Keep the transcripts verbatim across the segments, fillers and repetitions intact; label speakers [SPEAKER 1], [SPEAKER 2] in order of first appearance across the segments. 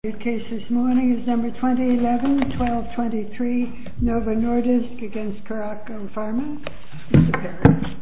[SPEAKER 1] The case this morning is number twenty eleven twelve twenty-three, Novo Nordisk against Curaco Pharma. Mister Perry.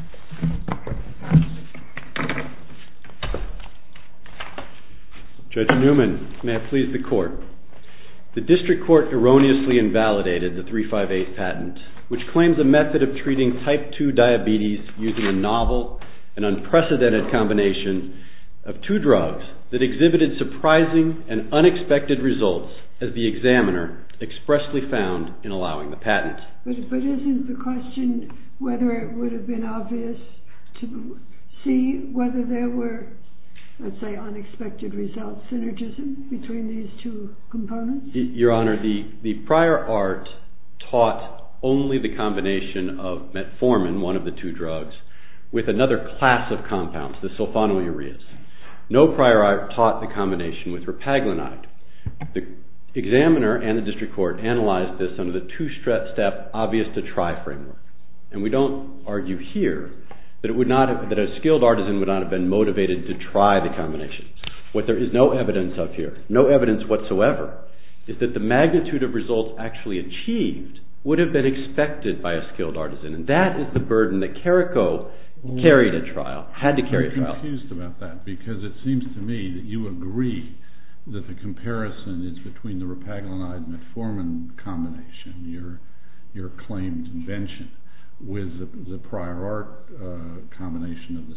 [SPEAKER 2] Judge Newman, may it please the Court. The District Court erroneously invalidated the three fifty-eight patent, which claims a method of treating type two diabetes using a novel and unprecedented combination of two drugs that exhibited surprising and unexpected results, as the examiner expressly found in allowing the patent.
[SPEAKER 1] But, but isn't the question whether it would have been obvious to see whether there were, let's say, unexpected results, synergism between these two components?
[SPEAKER 2] Your Honor, the, the prior art taught only the combination of metformin, one of the two drugs, with another class of compounds, the sulfonylureas. No prior art taught the combination with repaglinide. The examiner and the district court analyzed this under the two-step obvious-to-try framework. And we don't argue here that it would not have, that a skilled artisan would not have been motivated to try the combination. What there is no evidence of here, no evidence whatsoever, is that the magnitude of results actually achieved would have been expected by a skilled artisan. And that is the burden that Curaco carried at trial, had to carry at trial.
[SPEAKER 3] I'm confused about that, because it seems to me that you agree that the comparison is between the repaglinide-metformin combination, your your claimed invention, with the, the prior art uh, combination of the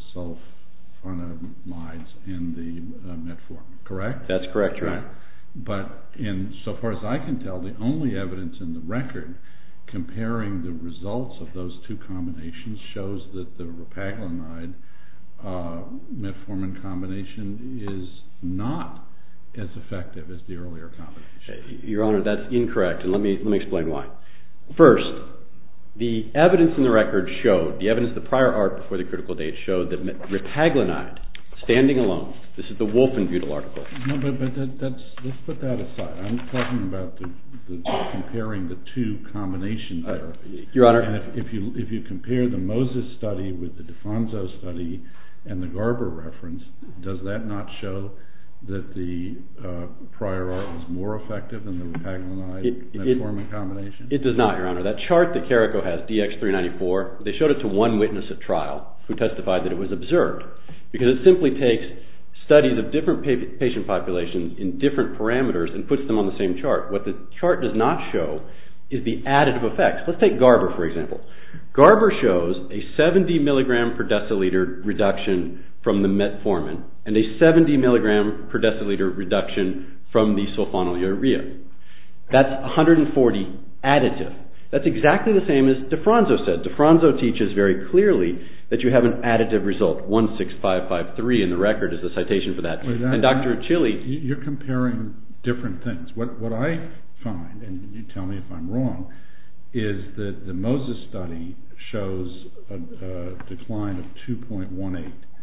[SPEAKER 3] sulfonamides and the uh, metformin, correct?
[SPEAKER 2] That's correct, Your Honor.
[SPEAKER 3] But in so far as I can tell, the only evidence in the record comparing the results of those two combinations shows that the repaglinide uh, metformin combination is not as effective as the earlier combination.
[SPEAKER 2] Your Honor, that's incorrect, and let me let me explain why. First, the evidence in the record showed, the evidence of the prior art before the critical date showed that repaglinide, standing alone, this is the Wolfenbüttel article.
[SPEAKER 3] No, but, but that, that's, let's put that aside. I'm talking about the, the, comparing the two combination therapies.
[SPEAKER 2] Uh, Your Honor.
[SPEAKER 3] And if, if you if you compare the Moses study with the DeFronzo study and the Garber reference, does that not show that the uh, prior art was more effective than the repaglinide-metformin combination?
[SPEAKER 2] It does not, Your Honor. That chart that Curaco has, D X three ninety-four, they showed it to one witness at trial who testified that it was observed, because it simply takes studies of different pa- patient populations in different parameters and puts them on the same chart. What the chart does not show is the additive effects. Let's take Garber, for example. Garber shows a seventy milligram per deciliter reduction from the metformin and a seventy milligram per deciliter reduction from the sulfonylurea. That's one hundred forty additive. That's exactly the same as DeFronzo said. DeFronzo teaches very clearly that you have an additive result. one six five five three in the record is the citation for that.
[SPEAKER 3] Wait, that
[SPEAKER 2] and Doctor Achille...
[SPEAKER 3] You're comparing different things. What, what I find, and you tell me if I'm wrong, is that the Moses study shows a, a decline of two point one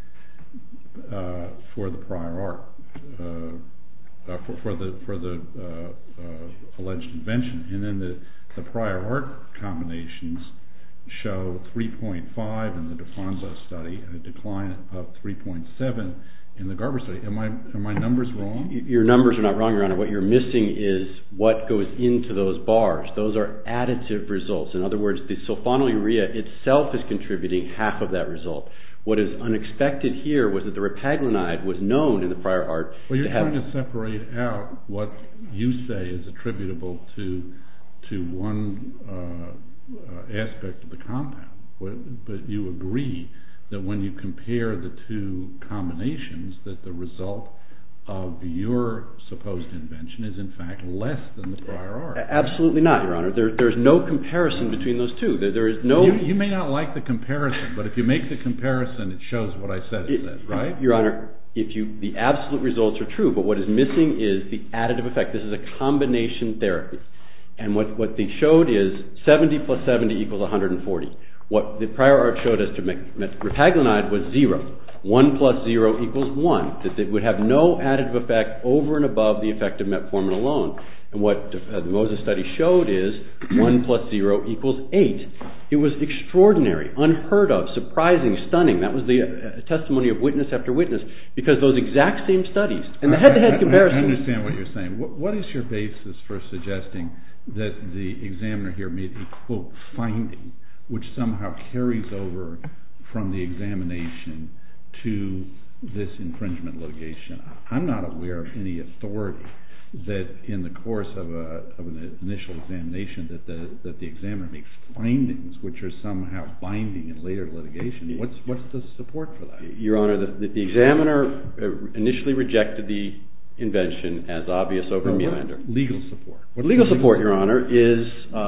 [SPEAKER 3] eight uh, for the prior art, uh, uh, for, for the, for the uh, uh, alleged invention. And then the The prior art combinations show three point five in the DeFronzo study and a decline of three point seven in the Garber study. Am I are my numbers wrong?
[SPEAKER 2] Your numbers are not wrong, Your Honor. What you're missing is what goes into those bars. Those are additive results. In other words, the sulfonylurea itself is contributing half of that result. What is unexpected here was that the repaglinide was known in the prior art.
[SPEAKER 3] Well, you're
[SPEAKER 2] to have,
[SPEAKER 3] trying to separate out what you say is attributable to to one uh, uh, aspect of the compound, but, but you agree that when you compare the two combinations, that the result of your supposed invention is in fact less than the prior art.
[SPEAKER 2] Absolutely not, Your Honor. There, there's no comparison between those two. There, there is no.
[SPEAKER 3] You, you may not like the comparison, but if you make the comparison, it shows what I said it, it says, right?
[SPEAKER 2] Your Honor, if you the absolute results are true, but what is missing is the additive effect. This is a combination therapy. And what, what they showed is seventy plus seventy equals one hundred forty. What the prior art showed us to make repaglinide was zero. one plus zero equals one. That it would have no additive effect over and above the effect of metformin alone. And what the Moses study showed is one plus zero equals eight. It was extraordinary, unheard of, surprising, stunning. That was the uh, testimony of witness after witness, because those exact same studies and the head-to-head comparison.
[SPEAKER 3] I understand what you're saying. What, what is your basis for suggesting that the examiner here made a, quote, finding, which somehow carries over from the examination to this infringement litigation? I'm not aware of any authority that in the course of, a, of an initial examination that the that the examiner makes findings which are somehow binding in later litigation. What's what's the support for that? Your
[SPEAKER 2] Honor, the, the examiner initially rejected the invention as obvious over
[SPEAKER 3] well,
[SPEAKER 2] Melander.
[SPEAKER 3] Legal support. What's
[SPEAKER 2] legal
[SPEAKER 3] the
[SPEAKER 2] support,
[SPEAKER 3] legal
[SPEAKER 2] Your Honor, is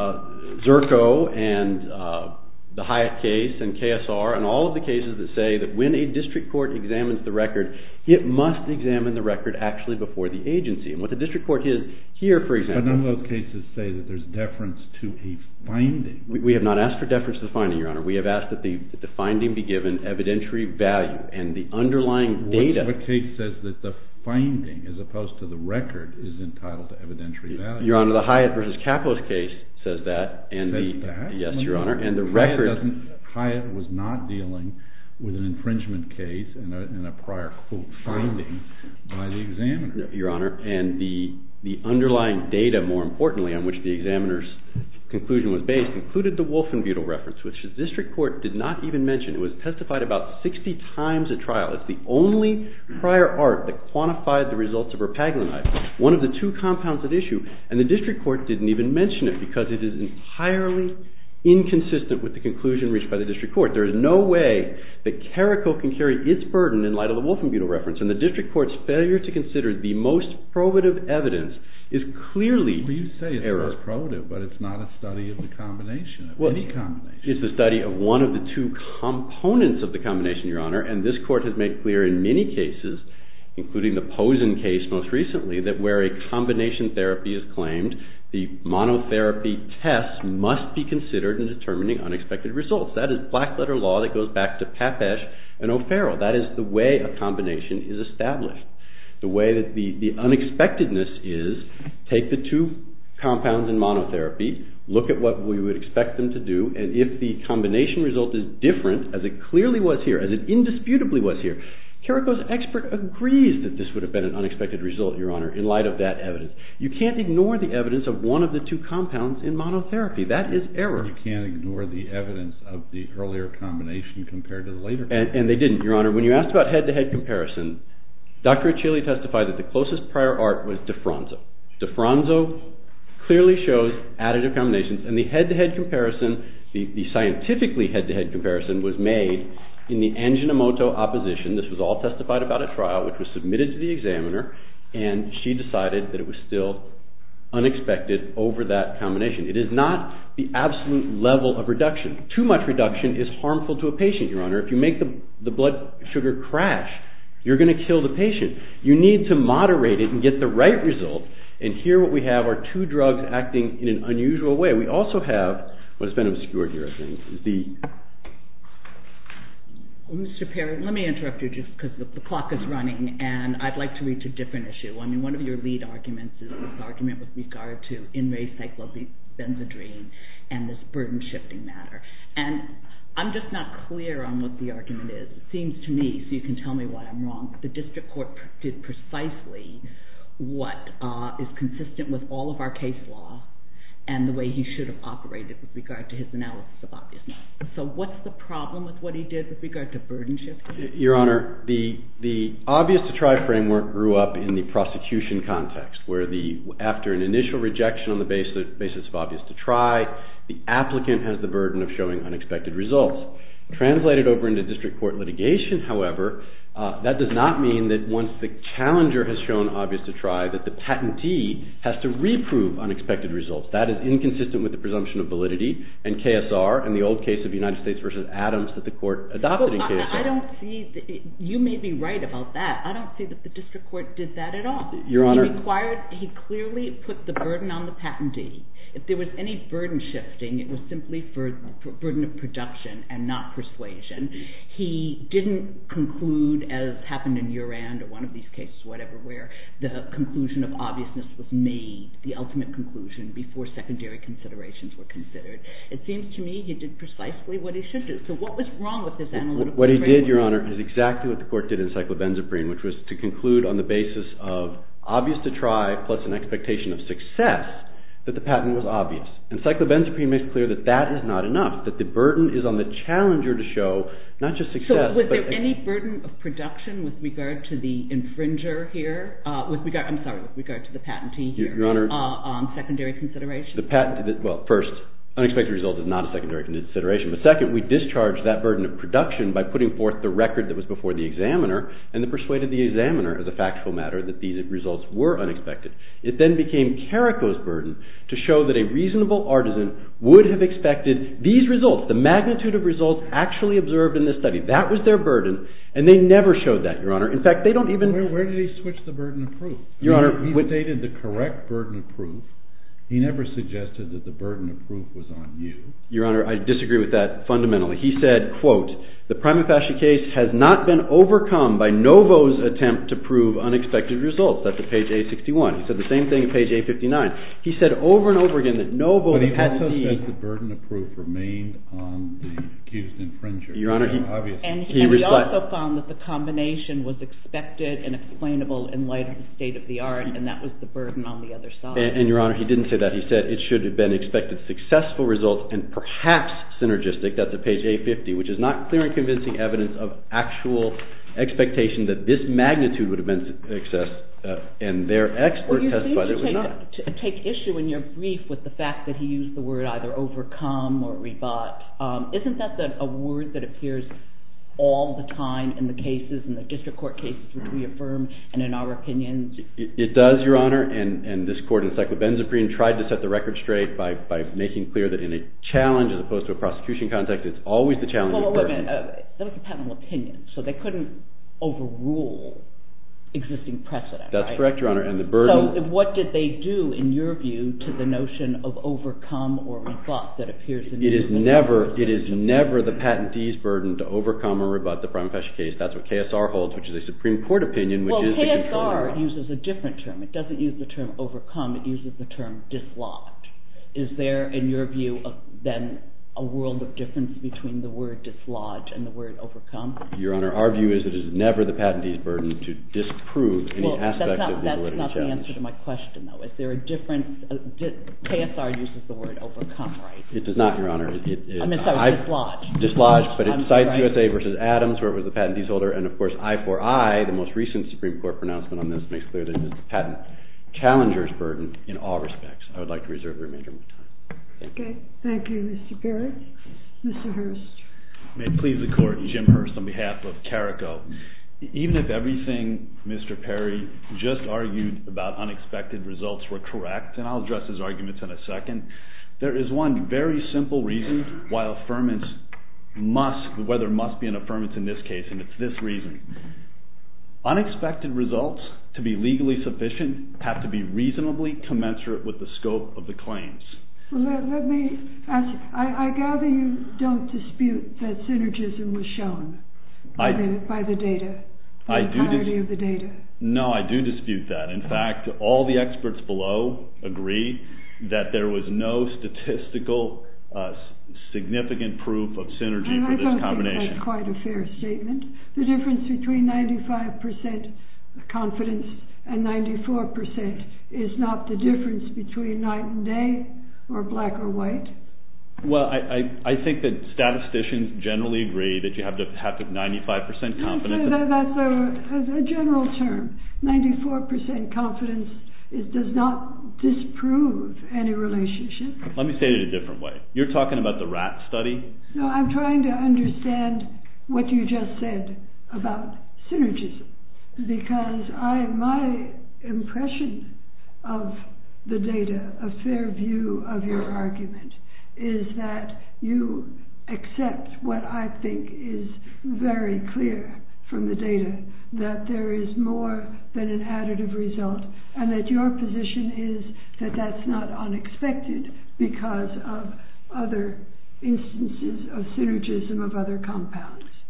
[SPEAKER 2] uh, Zerko and uh, the Hyatt case and K S R and all of the cases that say that when a district court examines the record, it must examine the record actually before the agency. And what the district court is here, for example...
[SPEAKER 3] But none of those cases say that there's deference to a finding.
[SPEAKER 2] We, we have not asked for deference to the finding, Your Honor. We have asked that the, that the finding be given evidentiary value and the underlying data...
[SPEAKER 3] What, what case says that the finding, as opposed to the record, is entitled to evidentiary value?
[SPEAKER 2] Your Honor, the Hyatt versus Kapos case says that. And
[SPEAKER 3] says
[SPEAKER 2] the,
[SPEAKER 3] that?
[SPEAKER 2] Yes,
[SPEAKER 3] well,
[SPEAKER 2] Your
[SPEAKER 3] no,
[SPEAKER 2] Honor. And the
[SPEAKER 3] Hyatt
[SPEAKER 2] record...
[SPEAKER 3] Hyatt was not dealing with an infringement case and a, and a prior, quote, finding by the examiner.
[SPEAKER 2] Your Honor, and the the underlying data, more importantly, on which the examiner's conclusion was based, included the Wolfenbüttel reference, which the district court did not even mention. It was testified about sixty times at trial. It's the only prior art that quantified the results of repaglinide, one of the two compounds at issue, and the district court didn't even mention it because it is entirely inconsistent with the conclusion reached by the district court. There is no way that Carrico can carry its burden in light of the Wolfenbüttel reference, and the district court's failure to consider the most probative evidence is clearly
[SPEAKER 3] well, you say it's
[SPEAKER 2] error.
[SPEAKER 3] most probative, but it's not a study of the combination, of
[SPEAKER 2] well,
[SPEAKER 3] any combination.
[SPEAKER 2] It's the study of one of the two components of the combination, Your Honor, and this court has made clear in many cases, including the Posen case most recently, that where a combination therapy is claimed, the monotherapy test must be considered in determining unexpected results. That is black letter law that goes back to Papesh and O'Farrell. That is the way a combination is established. The way that the, the unexpectedness is, take the two compounds in monotherapy, look at what we would expect them to do, and if the combination result is different, as it clearly was here, as it indisputably was here, Carrico's expert agrees that this would have been an unexpected result, Your Honor, in light of that evidence. You can't ignore the evidence of one of the two compounds in monotherapy. That is error.
[SPEAKER 3] You can't ignore the evidence of the earlier combination compared to the later
[SPEAKER 2] and, and they didn't, Your Honor. When you asked about head-to-head comparison, Doctor Achille testified that the closest prior art was Defranzo. Defranzo clearly shows additive combinations, and the head-to-head comparison, the, the scientifically head-to-head comparison, was made in the Anjinomoto opposition. This was all testified about at trial, which was submitted to the examiner, and she decided that it was still unexpected over that combination. It is not the absolute level of reduction. Too much reduction is harmful to a patient, Your Honor. If you make the, the blood sugar crash, you're going to kill the patient. You need to moderate it and get the right result, and here what we have are two drugs acting in an unusual way. We also have, what has been obscured here, I think, is the...
[SPEAKER 4] Well, Mister Perry, let me interrupt you just because the, the clock is running, and I'd like to reach a different issue. I mean, one of your lead arguments is this argument with regard to in-ray cyclobenzedrine and this burden-shifting matter. And I'm just not clear on what the argument is. It seems to me, so you can tell me why I'm wrong, that the district court did precisely what uh, is consistent with all of our case law and the way he should have operated with regard to his analysis of obviousness. So what's the problem with what he did with regard to burden shifting?
[SPEAKER 2] Your Honor, the the obvious to try framework grew up in the prosecution context, where the after an initial rejection on the basis, basis of obvious to try, the applicant has the burden of showing unexpected results. Translated over into district court litigation, however, uh, that does not mean that once the challenger has shown obvious to try, that the patentee has to reprove unexpected results. That is inconsistent with the presumption of validity and K S R and the old case of United States versus Adams that the court adopted
[SPEAKER 4] well,
[SPEAKER 2] in K S R.
[SPEAKER 4] I, I don't see, the, you may be right about that. I don't see that the district court did that at all.
[SPEAKER 2] Your Honor.
[SPEAKER 4] He required, he clearly put the burden on the patentee. If there was any burden shifting, it was simply for, for burden of production and not persuasion. He didn't conclude conclude, as happened in Urand or one of these cases, whatever, where the conclusion of obviousness was made, the ultimate conclusion, before secondary considerations were considered. It seems to me he did precisely what he should do. So what was wrong with this analytical
[SPEAKER 2] What he
[SPEAKER 4] framework?
[SPEAKER 2] did, Your Honor, is exactly what the court did in cyclobenzaprine, which was to conclude on the basis of obvious to try plus an expectation of success that the patent was obvious. And cyclobenzaprine makes clear that that is not enough, that the burden is on the challenger to show not just success.
[SPEAKER 4] So was
[SPEAKER 2] but
[SPEAKER 4] there any burden of production with regard to the infringer here, uh, with regard, I'm sorry, with regard to the patentee here,
[SPEAKER 2] Your Honor,
[SPEAKER 4] uh, on secondary consideration?
[SPEAKER 2] The patent, well, first, unexpected result is not a secondary consideration. But second, we discharged that burden of production by putting forth the record that was before the examiner and that persuaded the examiner as a factual matter that these results were unexpected. It then became Carrico's burden to show that a reasonable artisan would have expected these results, the magnitude of results actually observed in this study. That was their burden, and they never showed that, Your Honor. In fact, they don't even...
[SPEAKER 3] Where, where did he switch the burden of proof?
[SPEAKER 2] Your
[SPEAKER 3] I mean,
[SPEAKER 2] Honor...
[SPEAKER 3] He
[SPEAKER 2] with,
[SPEAKER 3] stated the correct burden of proof. He never suggested that the burden of proof was on you.
[SPEAKER 2] Your Honor, I disagree with that fundamentally. He said, quote, the prima facie case has not been overcome by Novo's attempt to prove unexpected results. That's at page A sixty-one. He said the same thing at page A fifty-nine. He said over and over again that Novo...
[SPEAKER 3] But he
[SPEAKER 2] had
[SPEAKER 3] also
[SPEAKER 2] the,
[SPEAKER 3] said the burden of proof remained on the accused infringer.
[SPEAKER 2] Your Honor, he...
[SPEAKER 3] Obviously.
[SPEAKER 4] And he,
[SPEAKER 2] he,
[SPEAKER 4] and he
[SPEAKER 2] resli-
[SPEAKER 4] also found that the combination was expected and explainable in light of the state of the art, and that was the burden on the other side.
[SPEAKER 2] And, and Your Honor, he didn't say that. He said it should have been expected successful results and perhaps synergistic. That's at page A fifty, which is not clear and convincing evidence of actual expectation that this magnitude would have been success, uh, and their expert
[SPEAKER 4] well,
[SPEAKER 2] testified it was
[SPEAKER 4] take,
[SPEAKER 2] not.
[SPEAKER 4] To take issue in your brief with the fact that he used the word either overcome or rebut. Um, isn't that the, a word that appears all the time in the cases, in the district court cases which we affirm, and in our opinions?
[SPEAKER 2] It, it does, Your Honor, and, and this court in cyclobenzaprine tried to set the record straight by, by making clear that in a challenge as opposed to a prosecution context, it's always the challenge.
[SPEAKER 4] Well, wait a minute. Uh, that was a patentable opinion, so they couldn't overrule existing precedent.
[SPEAKER 2] That's
[SPEAKER 4] right?
[SPEAKER 2] correct, Your Honor, and the burden...
[SPEAKER 4] So what did they do, in your view, to the notion of overcome or rebut that appears in the...
[SPEAKER 2] It is never, it is never the patentee's burden to overcome or rebut the prima facie case. That's what K S R holds, which is a Supreme Court opinion, which
[SPEAKER 4] well,
[SPEAKER 2] is
[SPEAKER 4] K S R
[SPEAKER 2] the controlling...
[SPEAKER 4] uses a different term. It doesn't use the term overcome. It uses the term dislodge. Is there, in your view, a, then a world of difference between the word dislodge and the word overcome?
[SPEAKER 2] Your Honor, our view is that it is never the patentee's burden to disprove any
[SPEAKER 4] well,
[SPEAKER 2] aspect
[SPEAKER 4] not,
[SPEAKER 2] of the validity
[SPEAKER 4] that's not
[SPEAKER 2] challenge.
[SPEAKER 4] the answer to my question, though. Is there a difference? Uh, di- K S R uses the word overcome, right?
[SPEAKER 2] It does not, Your Honor. It, it, it,
[SPEAKER 4] I mean, sorry,
[SPEAKER 2] I,
[SPEAKER 4] dislodge.
[SPEAKER 2] Dislodge, but it
[SPEAKER 4] I'm
[SPEAKER 2] cites
[SPEAKER 4] right.
[SPEAKER 2] U S A versus Adams, where it was the patentee's holder, and of course I four I, the most recent Supreme Court pronouncement on this, makes clear that it is the patent challenger's burden in all respects. I would like to reserve the remainder of my time. Thank you.
[SPEAKER 1] Okay, thank you, Mister Perry. Mister Hurst.
[SPEAKER 5] May it please the Court, Jim Hurst on behalf of Carrico. Even if everything Mister Perry just argued about unexpected results were correct, and I'll address his arguments in a second, there is one very simple reason why affirmance must, whether must be an affirmance in this case, and it's this reason. Unexpected results, to be legally sufficient, have to be reasonably commensurate with the scope of the claims.
[SPEAKER 1] Well, let, let me ask you, I, I gather you don't dispute that synergism was shown by, I, the, by the data, the
[SPEAKER 5] I
[SPEAKER 1] entirety
[SPEAKER 5] do dis-
[SPEAKER 1] of the data.
[SPEAKER 5] No, I do dispute that. In fact, all the experts below agree that there was no statistical uh, significant proof of synergy
[SPEAKER 1] and
[SPEAKER 5] for
[SPEAKER 1] I
[SPEAKER 5] this
[SPEAKER 1] think
[SPEAKER 5] combination.
[SPEAKER 1] that's quite a fair statement. The difference between ninety-five percent confidence and ninety-four percent is not the difference between night and day or black or white.
[SPEAKER 5] Well, I, I, I think that statisticians generally agree that you have to have to ninety-five percent confidence.
[SPEAKER 1] That, that's a, a general term. ninety-four percent confidence is, does not disprove any relationship.
[SPEAKER 5] Let me say it a different way. You're talking about the rat study?
[SPEAKER 1] No, I'm trying to understand what you just said about synergism, because I, my impression of the data, a fair view of your argument, is that you accept what I think is very clear from the data, that there is more than an additive result, and that your position is that that's not unexpected because of other instances of synergism of other compounds.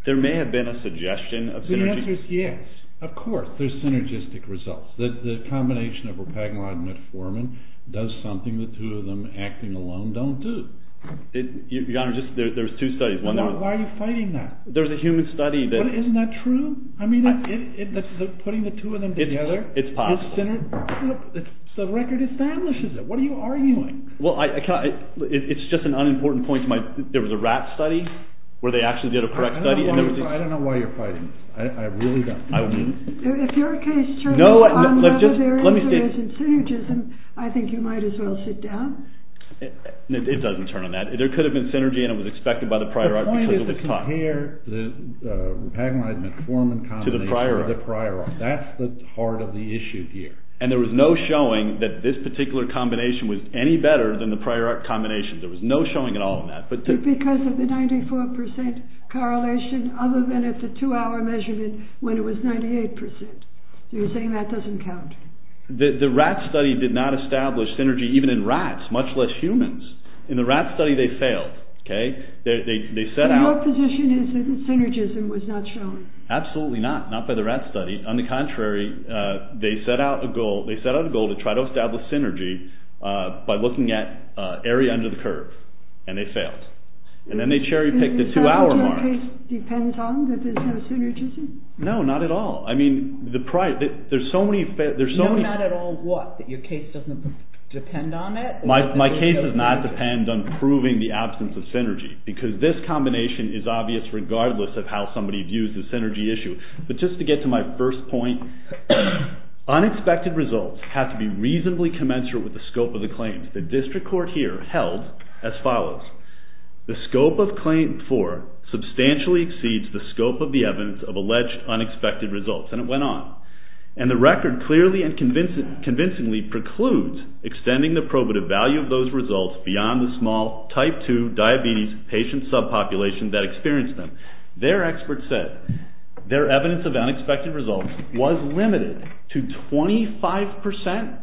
[SPEAKER 5] There may have been a suggestion of synergy.
[SPEAKER 3] The answer is yes. Of course, there's synergistic results. The, the combination of ropaglide and metformin does something the two of them acting alone don't do.
[SPEAKER 5] It, Your Honor, just there, there's two studies. One,
[SPEAKER 3] why,
[SPEAKER 5] there was,
[SPEAKER 3] why are you fighting that?
[SPEAKER 5] There's a human study that...
[SPEAKER 3] But isn't that true? I mean, it, it, it, the, the, putting the two of them together...
[SPEAKER 5] It's, it's possible.
[SPEAKER 3] It's syner- look, it's, the record establishes it. What are you arguing?
[SPEAKER 5] Well, I, I can't, it, it's just an unimportant point to my... There was a rat study where they actually did a correct study. And there was a,
[SPEAKER 3] I don't know why you're fighting this. I, I really don't.
[SPEAKER 5] I,
[SPEAKER 1] if your case turns
[SPEAKER 5] no,
[SPEAKER 1] on
[SPEAKER 5] no,
[SPEAKER 1] whether
[SPEAKER 5] just,
[SPEAKER 1] there is
[SPEAKER 5] let me
[SPEAKER 1] or isn't synergism, I think you might as well sit down.
[SPEAKER 5] It, it doesn't turn on that. There could have been synergy, and it was expected by the prior art because it was taught.
[SPEAKER 3] The point is to compare the uh, ropaglide metformin combination
[SPEAKER 5] to the prior
[SPEAKER 3] with the prior art. That's the heart of the issue here.
[SPEAKER 5] And there was no showing that this particular combination was any better than the prior art combination. There was no showing at all in that. But to,
[SPEAKER 1] because of the ninety-four percent correlation, other than at the two-hour measurement when it was ninety-eight percent. So you're saying that doesn't count?
[SPEAKER 5] The, the rat study did not establish synergy even in rats, much less humans. In the rat study, they failed. Okay, they they, they set
[SPEAKER 1] so
[SPEAKER 5] out.
[SPEAKER 1] Your position is that the synergism was not shown.
[SPEAKER 5] Absolutely not. Not by the rat study. On the contrary, uh, they set out a goal. They set out a goal to try to establish synergy uh, by looking at uh, area under the curve, and they failed. And then they cherry picked the two-hour mark.
[SPEAKER 1] Is that what your case depends on, that there's no synergism?
[SPEAKER 5] No, not at all. I mean, the price. There's so many. There's so
[SPEAKER 4] no,
[SPEAKER 5] many.
[SPEAKER 4] not at all. What? That your case doesn't depend on it?
[SPEAKER 5] My my case
[SPEAKER 4] no
[SPEAKER 5] does not
[SPEAKER 4] synergy?
[SPEAKER 5] depend on proving the absence of synergy, because this combination is obvious regardless of how somebody views the synergy issue. But just to get to my first point, unexpected results have to be reasonably commensurate with the scope of the claims. The district court here held as follows. The scope of Claim four substantially exceeds the scope of the evidence of alleged unexpected results. And it went on. And the record clearly and convincing, convincingly precludes extending the probative value of those results beyond the small type two diabetes patient subpopulation that experienced them. Their expert said their evidence of unexpected results was limited to twenty-five percent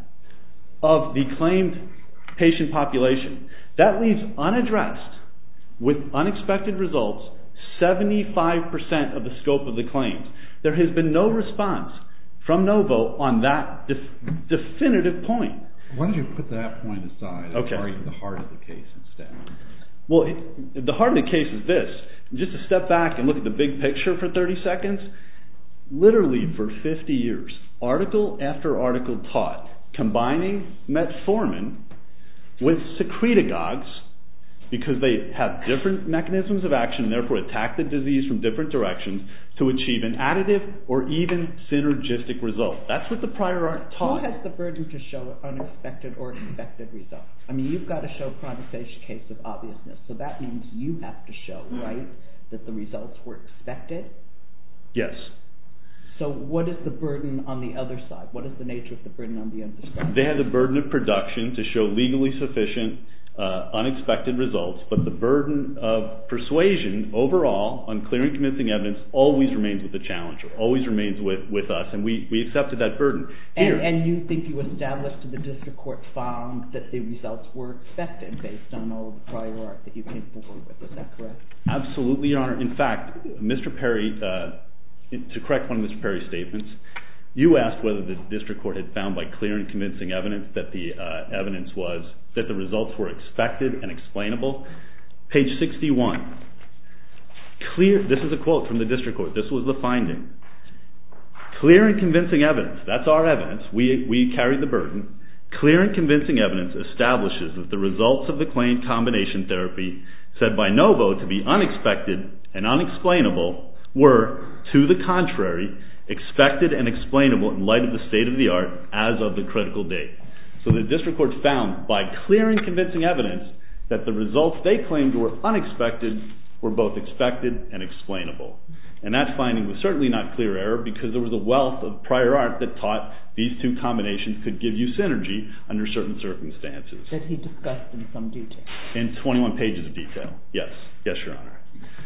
[SPEAKER 5] of the claimed patient population. That leaves unaddressed, with unexpected results, seventy-five percent of the scope of the claims. There has been no response from Novo on that def- definitive point.
[SPEAKER 3] Why don't you put that point aside and
[SPEAKER 5] okay.
[SPEAKER 3] argue the heart of the case instead?
[SPEAKER 5] Well, it, the heart of the case is this. Just to step back and look at the big picture for thirty seconds, literally for fifty years, article after article taught combining metformin with secretagogues, because they have different mechanisms of action and therefore attack the disease from different directions, to achieve an additive or even synergistic result. That's what the prior art taught.
[SPEAKER 4] Who has the burden to show unexpected or expected results? I mean, you've got to show prima facie case of obviousness, so that means you have to show, right, that the results were expected?
[SPEAKER 5] Yes.
[SPEAKER 4] So what is the burden on the other side? What is the nature of the burden on the other side?
[SPEAKER 5] They have the burden of production to show legally sufficient Uh, unexpected results, but the burden of persuasion overall on clear and convincing evidence always remains with the challenger, always remains with, with us, and we, we accepted that burden. Here,
[SPEAKER 4] and, and you think you established that the district court found that the results were expected based on all of the prior art that you came forward with, is that correct?
[SPEAKER 5] Absolutely, Your Honor. In fact, Mister Perry, uh, to correct one of Mister Perry's statements, you asked whether the district court had found by clear and convincing evidence that the uh, evidence was that the results were expected and explainable. Page sixty-one. Clear. This is a quote from the district court. This was the finding. Clear and convincing evidence. That's our evidence. We we carried the burden. Clear and convincing evidence establishes that the results of the claimed combination therapy, said by Novo to be unexpected and unexplainable, were, to the contrary, expected and explainable in light of the state of the art as of the critical date. So the district court found by clear and convincing evidence that the results they claimed were unexpected were both expected and explainable. And that finding was certainly not clear error, because there was a wealth of prior art that taught these two combinations could give you synergy under certain circumstances.
[SPEAKER 4] That he discussed in some detail.
[SPEAKER 5] In twenty-one pages of detail. Yes. Yes, Your Honor.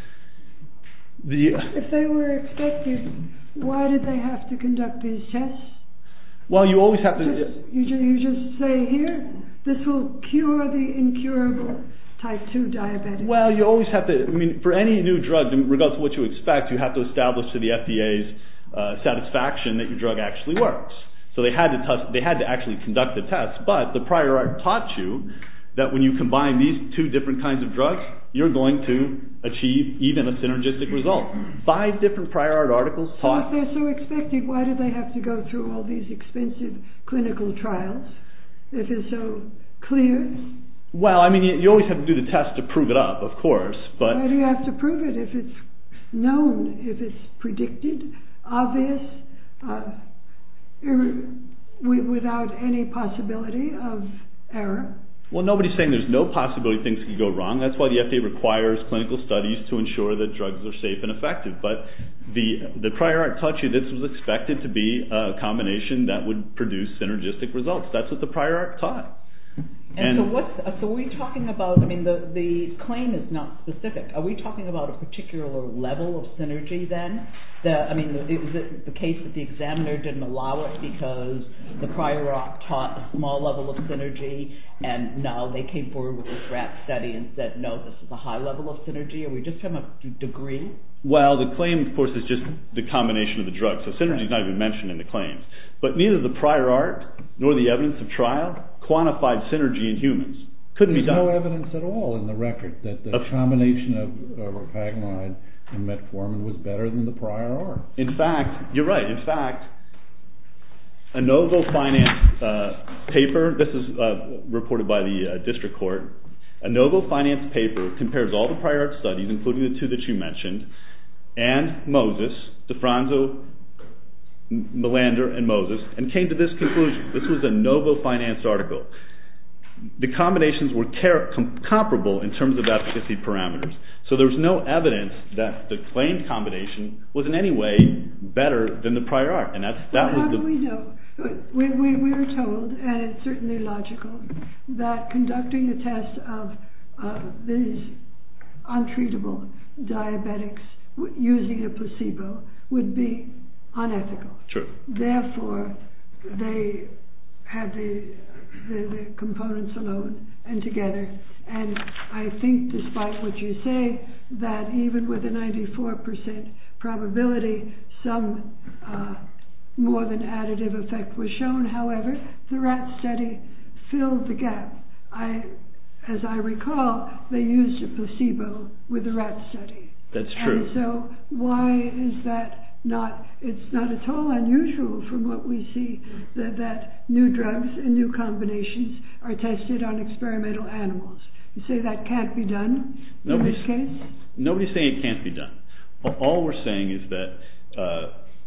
[SPEAKER 5] The,
[SPEAKER 1] if they were expected, why did they have to conduct these tests?
[SPEAKER 5] Well, you always have to...
[SPEAKER 1] Just, you, just, you just say here, this will cure the incurable. type two diabetic?
[SPEAKER 5] Well, you always have to, I mean, for any new drug, regardless of what you expect, you have to establish to the F D A's uh, satisfaction that your drug actually works. So they had to test, they had to actually conduct the test, but the prior art taught you that when you combine these two different kinds of drugs, you're going to achieve even a synergistic result. Five different prior art articles taught...
[SPEAKER 1] So if they're so expected, why do they have to go through all these expensive clinical trials if it's so clear?
[SPEAKER 5] Well, I mean, you, you always have to do the test to prove it up, of course, but...
[SPEAKER 1] Why do you have to prove it if it's known, if it's predicted, obvious, uh, ir- without any possibility of error?
[SPEAKER 5] Well, nobody's saying there's no possibility things could go wrong. That's why the F D A requires clinical studies to ensure that drugs are safe and effective. But the the prior art taught you this was expected to be a combination that would produce synergistic results. That's what the prior art taught.
[SPEAKER 4] And,
[SPEAKER 5] And
[SPEAKER 4] so what's so are we talking about, I mean, the, the claim is not specific. Are we talking about a particular level of synergy then? The, I mean, is it the case that the examiner didn't allow it because the prior art taught a small level of synergy and now they came forward with this rat study and said, no, this is a high level of synergy? Are we just talking about degree?
[SPEAKER 5] Well, the claim, of course, is just the combination of the drugs. So synergy is not even mentioned in the claims. But neither the prior art nor the evidence of trial quantified synergy in humans. Couldn't
[SPEAKER 3] There's
[SPEAKER 5] be done.
[SPEAKER 3] no evidence at all in the record that the combination of uh, repaglinide and metformin was better than the prior art.
[SPEAKER 5] In fact, you're right. In fact, a Novo Finance uh, paper, this is uh, reported by the uh, district court, a Novo Finance paper compares all the prior art studies, including the two that you mentioned, and Moses, DeFranzo, Melander, and Moses, and came to this conclusion. This was a Novo Finance article. The combinations were car- com- comparable in terms of efficacy parameters. So there was no evidence that the claimed combination was in any way better than the prior art. And that's, that
[SPEAKER 1] well,
[SPEAKER 5] was
[SPEAKER 1] how
[SPEAKER 5] the...
[SPEAKER 1] do we know? We, we, we were told, and it's certainly logical, that conducting a test of uh, these untreatable diabetics w- using a placebo would be unethical.
[SPEAKER 5] True.
[SPEAKER 1] Therefore, they had the, the, the components alone and together. And I think, despite what you say, that even with a ninety-four percent probability, some uh, more than additive effect was shown. However, the rat study filled the gap. I, as I recall, they used a placebo with the rat study.
[SPEAKER 5] That's true.
[SPEAKER 1] And so why is that not, it's not at all unusual from what we see that, that new drugs and new combinations are tested on experimental animals. You say that can't be done nobody's, in this case?
[SPEAKER 5] Nobody's saying it can't be done. All we're saying is that uh,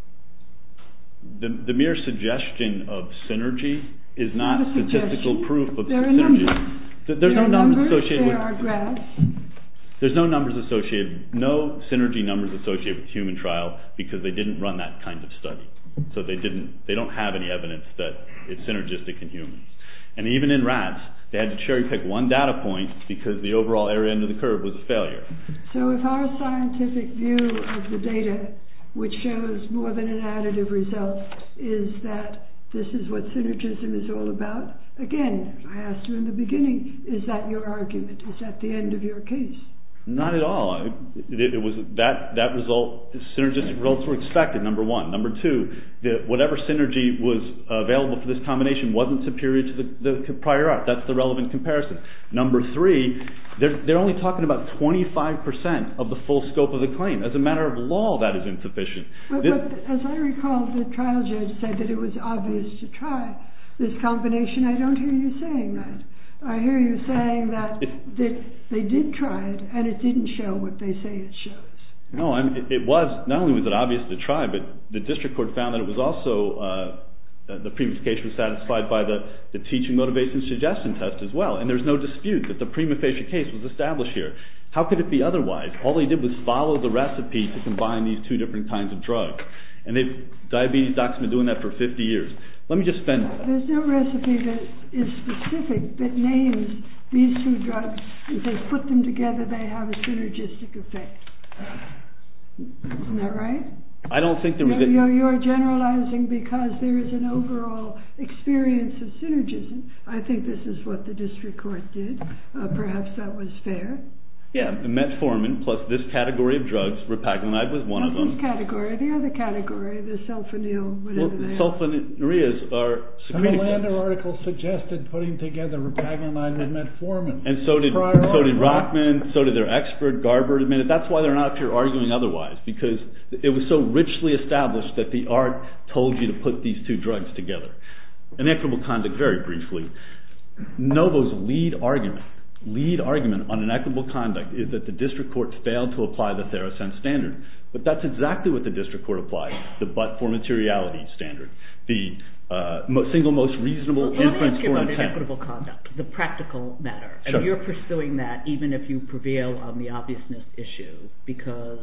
[SPEAKER 5] the, the mere suggestion of synergy is not, not statistical proof of
[SPEAKER 1] there
[SPEAKER 5] synergy.
[SPEAKER 1] Are
[SPEAKER 5] There's
[SPEAKER 1] there
[SPEAKER 5] no
[SPEAKER 1] numbers,
[SPEAKER 5] numbers associated
[SPEAKER 1] there
[SPEAKER 5] with...
[SPEAKER 1] Are graphs.
[SPEAKER 5] There's no numbers associated, no synergy numbers associated with human trial because they didn't run that kind of study. So they didn't, they don't have any evidence that it's synergistic in humans. And even in rats, they had to cherry pick one data point because the overall area under the curve was a failure.
[SPEAKER 1] So if our scientific view of the data, which shows more than an additive result, is that this is what synergism is all about, again, I asked you in the beginning, is that your argument? Is that the end of your case?
[SPEAKER 5] Not at all. It, it was that that result, synergistic results were expected, number one. Number two, the, whatever synergy was available for this combination wasn't superior to the, the prior art. That's the relevant comparison. Number three, they're, they're only talking about twenty-five percent of the full scope of the claim. As a matter of law, that is insufficient.
[SPEAKER 1] But,
[SPEAKER 5] this,
[SPEAKER 1] but as I recall, the trial judge said that it was obvious to try this combination. I don't hear you saying that. I hear you saying that, that they did try it and it didn't show what they say it shows.
[SPEAKER 5] No, I mean, it, it was, not only was it obvious to try, but the district court found that it was also, uh, the prima facie was satisfied by the, the teaching, motivation, suggestion test as well. And there's no dispute that the prima facie case was established here. How could it be otherwise? All they did was follow the recipe to combine these two different kinds of drugs. And they've, diabetes docs have been doing that for fifty years. Let me just spend...
[SPEAKER 1] There's no recipe that is specific that names these two drugs and says put them together, they have a synergistic effect. Isn't that right?
[SPEAKER 5] I don't think there was...
[SPEAKER 1] You're, you're generalizing because there is an overall experience of synergism. I I think this is what the district court did. Uh, perhaps that was fair.
[SPEAKER 5] Yeah, metformin plus this category of drugs, repaglinide was one
[SPEAKER 1] Not
[SPEAKER 5] of them.
[SPEAKER 1] this category, the other category, the sulfonyl, whatever
[SPEAKER 5] Well,
[SPEAKER 1] they
[SPEAKER 5] sulfonylureas are secreted.
[SPEAKER 3] The Lander article suggested putting together repaglinide with metformin.
[SPEAKER 5] And so did
[SPEAKER 3] Prior
[SPEAKER 5] so did
[SPEAKER 3] art,
[SPEAKER 5] Rockman, so did their expert, Garber admitted. That's why they're not up here arguing otherwise, because it was so richly established that the art told you to put these two drugs together. Inequitable conduct, very briefly. Novo's lead argument lead argument on inequitable conduct is that the district court failed to apply the Theracent standard. But that's exactly what the district court applied, the but for materiality standard, the uh, mo- single most reasonable
[SPEAKER 4] well,
[SPEAKER 5] inference for
[SPEAKER 4] about
[SPEAKER 5] intent.
[SPEAKER 4] Inequitable conduct, the practical matter. And
[SPEAKER 5] Sure.
[SPEAKER 4] you're pursuing that even if you prevail on the obviousness issue, because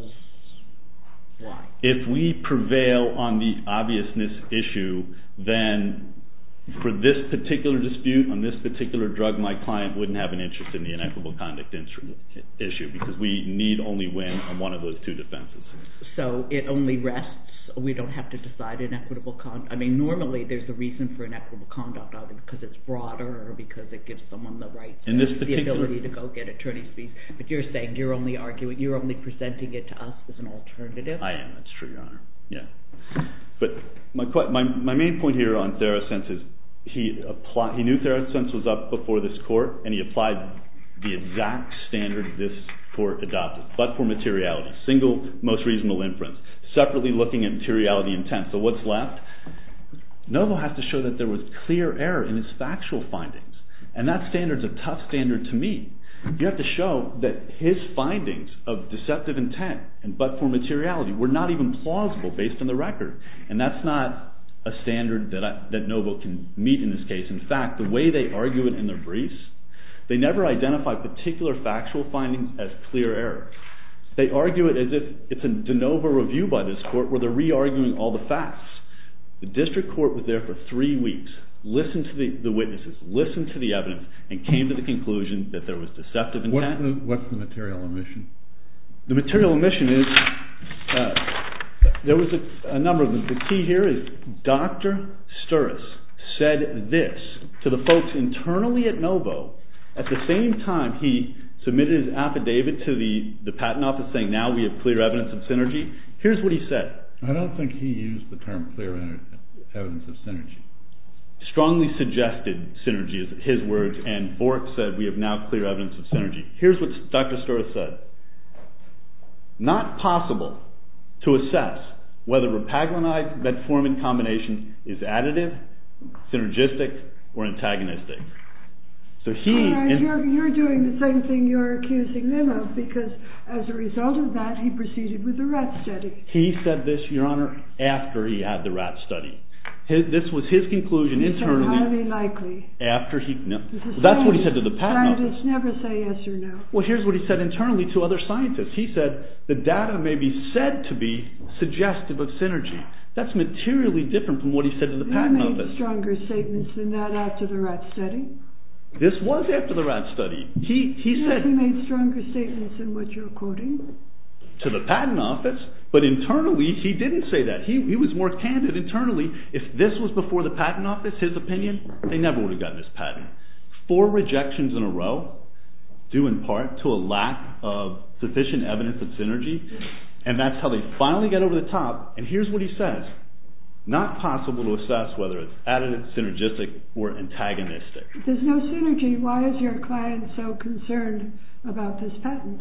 [SPEAKER 4] why?
[SPEAKER 5] If we prevail on the obviousness issue, then for this particular dispute on this particular drug, my client wouldn't have an interest in the inequitable conduct issue because we need only win on one of those two defenses.
[SPEAKER 4] So it only rests, we don't have to decide inequitable conduct. I mean, normally there's a reason for inequitable conduct, either because it's broader or because it gives someone the right,
[SPEAKER 5] in this
[SPEAKER 4] the ability to go get attorney's fees. But you're saying you're only arguing, you're only presenting it to us as an alternative?
[SPEAKER 5] I am, that's true, Your Honor. Yeah. But my my, my main point here on Theracent is he applied, he knew Theracent was up before this court, and he applied the exact standard this court adopted, but for materiality, single most reasonable inference, separately looking at materiality intent. So what's left? Novo has to show that there was clear error in his factual findings, and that standard's a tough standard to meet. You have to show that his findings of deceptive intent and but for materiality were not even plausible based on the record, and that's not a standard that I, that Novo can meet in this case. In fact, the way they argue it in their briefs, they never identify particular factual findings as clear error. They argue it as if it's a de novo review by this court where they're re-arguing all the facts. The district court was there for three weeks, listened to the, the witnesses, listened to the evidence, and came to the conclusion that there was deceptive intent.
[SPEAKER 3] What's the, what's the material omission?
[SPEAKER 5] The material omission is, uh, there was a, a number of them. The key here is Doctor Sturris said this to the folks internally at Novo at the same time he submitted his affidavit to the, the patent office saying now we have clear evidence of synergy. Here's what he said.
[SPEAKER 3] I don't think he used the term clear evidence of synergy.
[SPEAKER 5] Strongly suggested synergy is his words, and Bork said we have now clear evidence of synergy. Here's what Doctor Sturris said. Not possible to assess whether repaglinide metformin combination is additive, synergistic, or antagonistic. So he...
[SPEAKER 1] Right, you're, you're doing the same thing you're accusing them of, because as a result of that, he proceeded with the rat study.
[SPEAKER 5] He said this, Your Honor, after he had the rat study. His, this was his conclusion
[SPEAKER 1] He
[SPEAKER 5] internally.
[SPEAKER 1] said highly likely.
[SPEAKER 5] After he... No,
[SPEAKER 1] Well,
[SPEAKER 5] that's what he said to the patent office.
[SPEAKER 1] Scientists never say yes or no.
[SPEAKER 5] Well, here's what he said internally to other scientists. He said the data may be said to be suggestive of synergy. That's materially different from what he said to the
[SPEAKER 1] He
[SPEAKER 5] patent
[SPEAKER 1] made
[SPEAKER 5] office.
[SPEAKER 1] stronger statements than that after the rat study.
[SPEAKER 5] This was after the rat study. He he
[SPEAKER 1] Yes,
[SPEAKER 5] said
[SPEAKER 1] he made stronger statements than what you're quoting.
[SPEAKER 5] to the patent office, but internally he didn't say that. He he was more candid internally. If this was before the patent office, his opinion, they never would have gotten this patent. Four rejections in a row, due in part to a lack of sufficient evidence of synergy, and that's how they finally get over the top. And here's what he says. Not possible to assess whether it's additive, synergistic, or antagonistic.
[SPEAKER 1] If there's no synergy, why is your client so concerned about this patent?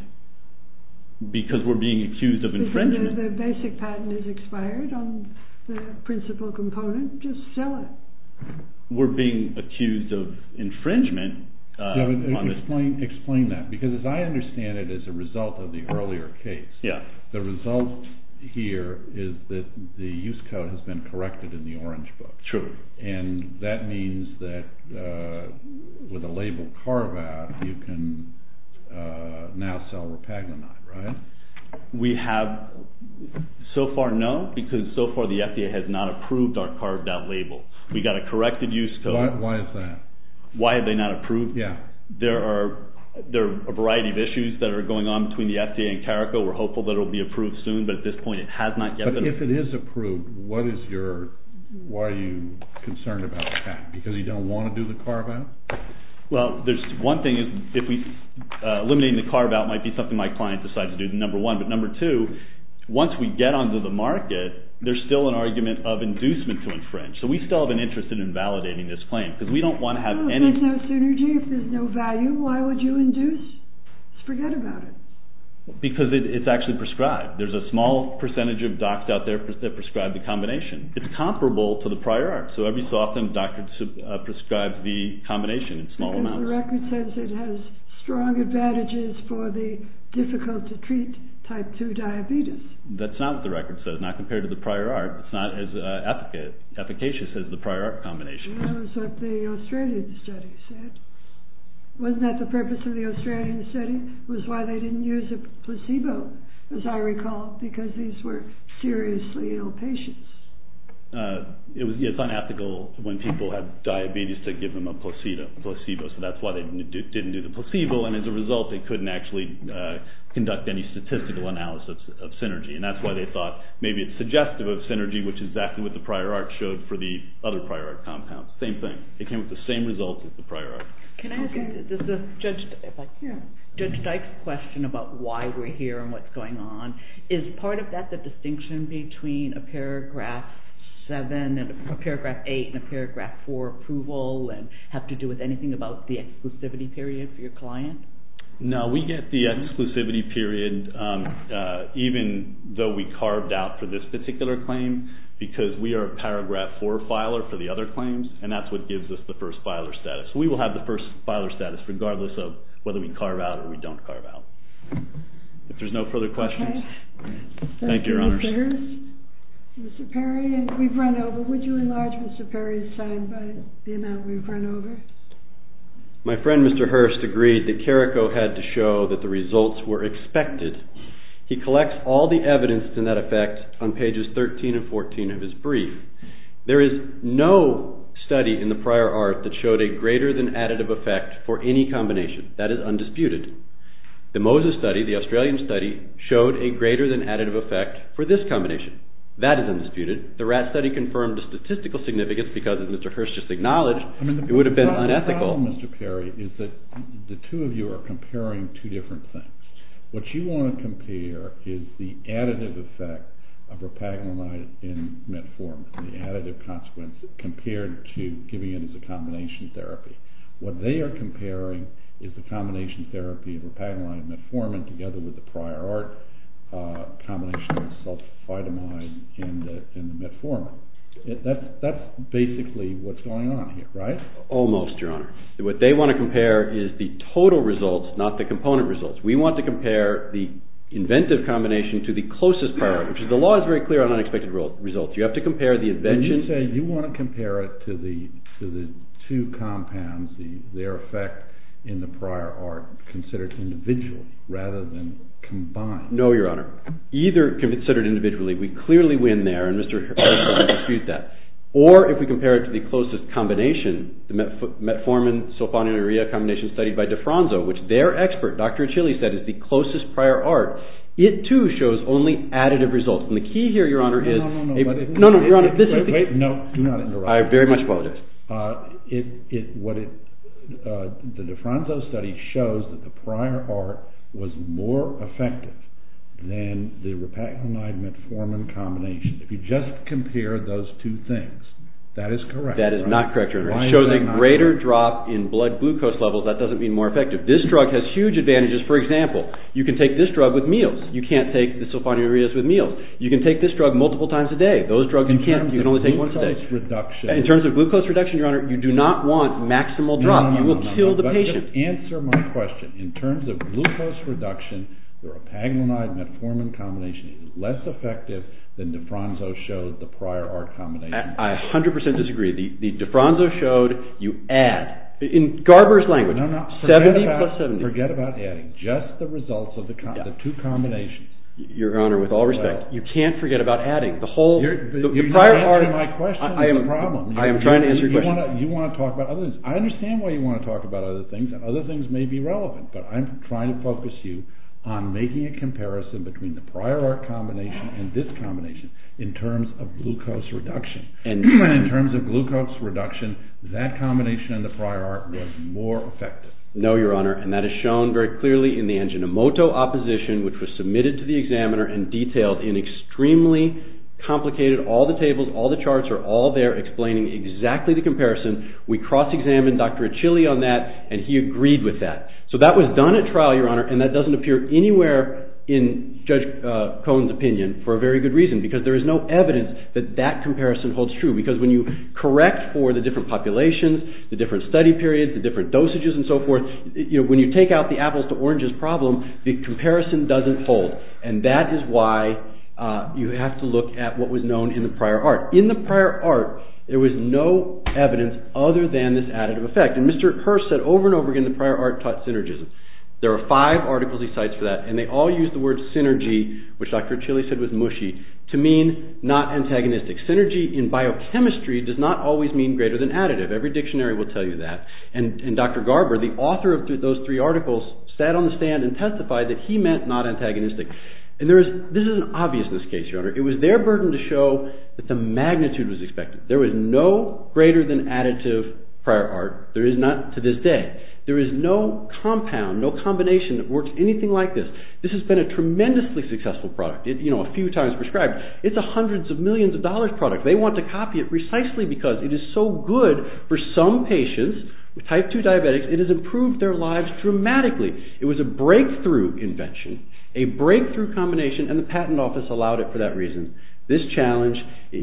[SPEAKER 5] Because we're being accused of infringement.
[SPEAKER 1] Because the, the basic patent is expired on the principal component. Just sell it.
[SPEAKER 5] We're being accused of infringement uh,
[SPEAKER 3] yeah, but
[SPEAKER 5] on
[SPEAKER 3] explain,
[SPEAKER 5] this.
[SPEAKER 3] explain that, because as I understand it, as a result of the earlier case,
[SPEAKER 5] Yeah.
[SPEAKER 3] the result here is that the use code has been corrected in the Orange Book.
[SPEAKER 5] True.
[SPEAKER 3] And that means that uh, with a label carve-out, you can uh, now sell repaglinide, right?
[SPEAKER 5] We have, so far no, because so far the F D A has not approved our carved-out label. We got a corrected use code.
[SPEAKER 3] Why, why is that?
[SPEAKER 5] Why have they not approved?
[SPEAKER 3] Yeah.
[SPEAKER 5] There are there are a variety of issues that are going on between the F D A and Caraco. We're hopeful that it will be approved soon, but at this point it has not yet
[SPEAKER 3] but
[SPEAKER 5] been.
[SPEAKER 3] But if it is approved, what is your why are you concerned about the patent? Because you don't want to do the carve-out?
[SPEAKER 5] Well, there's one thing is if we uh, eliminating the carve-out might be something my client decides to do, number one. But number two, once we get onto the market, there's still an argument of inducement to infringe. So we still have an interest in invalidating this claim because we don't want to have
[SPEAKER 1] well,
[SPEAKER 5] any...
[SPEAKER 1] If there's no synergy, if there's no value, why would you induce? Just forget about it.
[SPEAKER 5] Because it, it's actually prescribed. There's a small percentage of docs out there that prescribe the combination. It's comparable to the prior art. So every so often, doctor uh, prescribes the combination in small
[SPEAKER 1] because
[SPEAKER 5] amounts.
[SPEAKER 1] The record says it has strong advantages for the difficult to treat type two diabetes.
[SPEAKER 5] That's not what the record says, not compared to the prior art. It's not as uh, efficacious, efficacious as the prior art combination.
[SPEAKER 1] Well, that was what the Australian study said. Wasn't that the purpose of the Australian study? It was why they didn't use a placebo, as I recall, because these were seriously ill patients.
[SPEAKER 5] Uh, it was yeah, it's unethical when people have diabetes to give them a placebo. Placebo, so that's why they didn't do, didn't do the placebo, and as a result, they couldn't actually uh, conduct any statistical analysis of synergy, and that's why they thought maybe it's suggestive of synergy, which is exactly what the prior art showed for the other prior art compounds. Same thing; they came with the same results as the prior art.
[SPEAKER 4] Can I ask okay. you, does the Judge, if I,
[SPEAKER 1] yeah.
[SPEAKER 4] Judge Dyke's question about why we're here and what's going on, is part of that the distinction between a paragraph seven and a paragraph eight and a paragraph four approval and have to do with anything about the exclusivity period for your client?
[SPEAKER 5] No, we get the exclusivity period um, uh, even though we carved out for this particular claim because we are a paragraph four filer for the other claims, and that's what gives us the first filer status. So we will have the first filer status regardless of whether we carve out or we don't carve out. If there's no further questions,
[SPEAKER 1] okay.
[SPEAKER 5] thank,
[SPEAKER 1] thank
[SPEAKER 5] you, Your Honors.
[SPEAKER 1] Mister Hurst. Mister Perry, and we've run over. Would you enlarge Mister Perry's time by the amount we've run over?
[SPEAKER 2] My friend Mister Hurst agreed that Carrico had to show that the results were expected. He collects all the evidence to that effect on pages thirteen and fourteen of his brief. There is no study in the prior art that showed a greater than additive effect for any combination. That is undisputed. The Moses study, the Australian study, showed a greater than additive effect for this combination. That is undisputed. The rat study confirmed the statistical significance because, as Mister Hurst just acknowledged,
[SPEAKER 3] I mean, the,
[SPEAKER 2] it would have been
[SPEAKER 3] the
[SPEAKER 2] unethical.
[SPEAKER 3] The problem, Mister Perry, is that the two of you are comparing two different things. What you want to compare is the additive effect of repaglinide in metformin, the additive consequence, compared to giving it as a combination therapy. What they are comparing is the combination therapy of repaglinide and metformin together with the prior art Uh, combination of sulfidamide and the, and the metformin. It, that's, that's basically what's going on here, right?
[SPEAKER 2] Almost, Your Honor. What they want to compare is the total results, not the component results. We want to compare the inventive combination to the closest prior art, which is the law is very clear on unexpected results. You have to compare the invention.
[SPEAKER 3] When you say you want to compare it to the to the two compounds, the, their effect in the prior art considered individually rather than combined.
[SPEAKER 2] No, Your Honor. Either considered individually, we clearly win there, and Mister Hurst doesn't dispute that. Or if we compare it to the closest combination, the metformin sulfonylurea combination studied by DeFranzo, which their expert, Doctor Achilles, said is the closest prior art, it too shows only additive results. And the key here, Your Honor,
[SPEAKER 3] no,
[SPEAKER 2] is
[SPEAKER 3] no, no, no,
[SPEAKER 2] a,
[SPEAKER 3] it,
[SPEAKER 2] no, no, Your Honor.
[SPEAKER 3] It,
[SPEAKER 2] this
[SPEAKER 3] wait,
[SPEAKER 2] is the,
[SPEAKER 3] wait, no, do not interrupt.
[SPEAKER 2] I very much apologize.
[SPEAKER 3] Uh, it, it, what it, uh, the DeFranzo study shows that the prior art was more effective than the repaglinide metformin combination. If you just compare those two things, that is correct.
[SPEAKER 2] That is
[SPEAKER 3] right?
[SPEAKER 2] not correct, Your Honor.
[SPEAKER 3] Why
[SPEAKER 2] it shows a greater
[SPEAKER 3] correct?
[SPEAKER 2] drop in blood glucose levels. That doesn't mean more effective. This drug has huge advantages. For example, you can take this drug with meals. You can't take the sulfonylureas with meals. You can take this drug multiple times a day. Those drugs
[SPEAKER 3] in
[SPEAKER 2] you can't. You can only take once a day.
[SPEAKER 3] Reduction.
[SPEAKER 2] In terms of glucose reduction, Your Honor, you do not want maximal drop.
[SPEAKER 3] No, no, no,
[SPEAKER 2] you will
[SPEAKER 3] no, no,
[SPEAKER 2] kill
[SPEAKER 3] no,
[SPEAKER 2] the
[SPEAKER 3] but
[SPEAKER 2] patient.
[SPEAKER 3] Just answer my question. In terms of glucose reduction, the repaglinide metformin combination is less effective than DeFranzo showed the prior art combination.
[SPEAKER 2] I, I one hundred percent disagree. The, the DeFranzo showed you add, in Garber's language,
[SPEAKER 3] no, no,
[SPEAKER 2] seventy
[SPEAKER 3] about,
[SPEAKER 2] plus seventy.
[SPEAKER 3] Forget about adding. Just the results of the, com-
[SPEAKER 2] yeah.
[SPEAKER 3] the two combinations.
[SPEAKER 2] Your Honor, with all respect, well, you can't forget about adding. The whole,
[SPEAKER 3] you're,
[SPEAKER 2] the,
[SPEAKER 3] you're
[SPEAKER 2] the prior
[SPEAKER 3] not answering
[SPEAKER 2] art,
[SPEAKER 3] my question.
[SPEAKER 2] I, I am,
[SPEAKER 3] the problem.
[SPEAKER 2] I am trying to answer your
[SPEAKER 3] you
[SPEAKER 2] question.
[SPEAKER 3] Wanna, you want to talk about other things. I understand why you want to talk about other things, and other things may be relevant, but I'm trying to focus you on making a comparison between the prior art combination and this combination in terms of glucose reduction. And in terms of glucose reduction, that combination in the prior art was more effective.
[SPEAKER 2] No, Your Honor, and that is shown very clearly in the Ajinomoto opposition, which was submitted to the examiner and detailed in extremely complicated, all the tables, all the charts are all there explaining exactly the comparison. We cross-examined Doctor Achille on that, and he agreed with that. So that was done at trial, Your Honor, and that doesn't appear anywhere in Judge uh, Cohen's opinion for a very good reason, because there is no evidence that that comparison holds true. Because when you correct for the different populations, the different study periods, the different dosages and so forth, you know, when you take out the apples to oranges problem, the comparison doesn't hold. And that is why uh, you have to look at what was known in the prior art. In the prior art, there was no evidence other than this additive effect. And Mister Hurst said over and over again the prior art taught synergism. There are five articles he cites for that, and they all use the word synergy, which Doctor Achille said was mushy, to mean not antagonistic. Synergy in biochemistry does not always mean greater than additive. Every dictionary will tell you that. And, and Doctor Garber, the author of th- those three articles, sat on the stand and testified that he meant not antagonistic. And there is, this is an obviousness case, Your Honor. It was their burden to show that the magnitude was expected. There was no greater than additive prior art. There is not to this day. There is no compound, no combination that works anything like this. This has been a tremendously successful product. It, you know, a few times prescribed. It's a hundreds of millions of dollars product. They want to copy it precisely because it is so good for some patients with type two diabetics. It has improved their lives dramatically. It was a breakthrough invention, a breakthrough combination, and the patent office allowed it for that reason. This challenge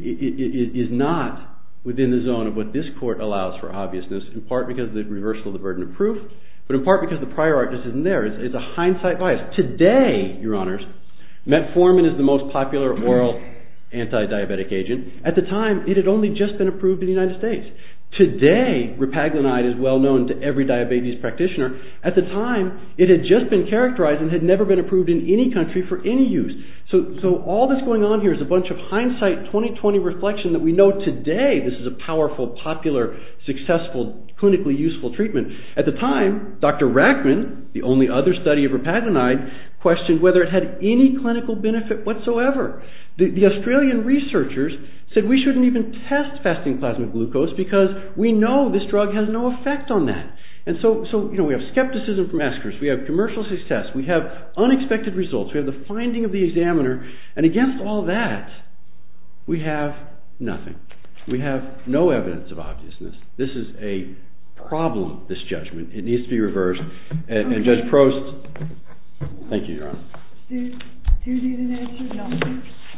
[SPEAKER 2] is not within the zone of what this court allows for obviousness, in part because of the reversal of the burden of proof, but in part because the prior art just isn't there. It's, it's a hindsight bias. Today, Your Honors, metformin is the most popular oral anti-diabetic agent. At the time, it had only just been approved in the United States. Today, repaglinide is well known to every diabetes practitioner. At the time, it had just been characterized and had never been approved in any country for any use. So, so all that's going on here is a bunch of hindsight twenty twenty reflection that we know today this is a powerful, popular, successful, clinically useful treatment. At the time, Doctor Rackman, the only other study of repaglinide, questioned whether it had any clinical benefit whatsoever. The, the Australian researchers said we shouldn't even test fasting plasma glucose because we know this drug has no effect on that. And so, so you know, we have skepticism from experts, we have commercial success, we have unexpected results, we have the finding of the examiner, and against all that, we have nothing. We have no evidence of obviousness. This is a problem, this judgment. It needs to be reversed. And, okay. and Judge Prost, thank you, Your Honor.
[SPEAKER 1] Do, do you need an answer? No.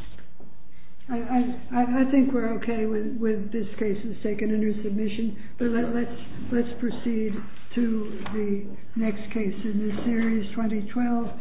[SPEAKER 1] I, I, I think we're okay with, with this case is taken under submission, but let, let's let's proceed to the next case in this series, twenty twelve.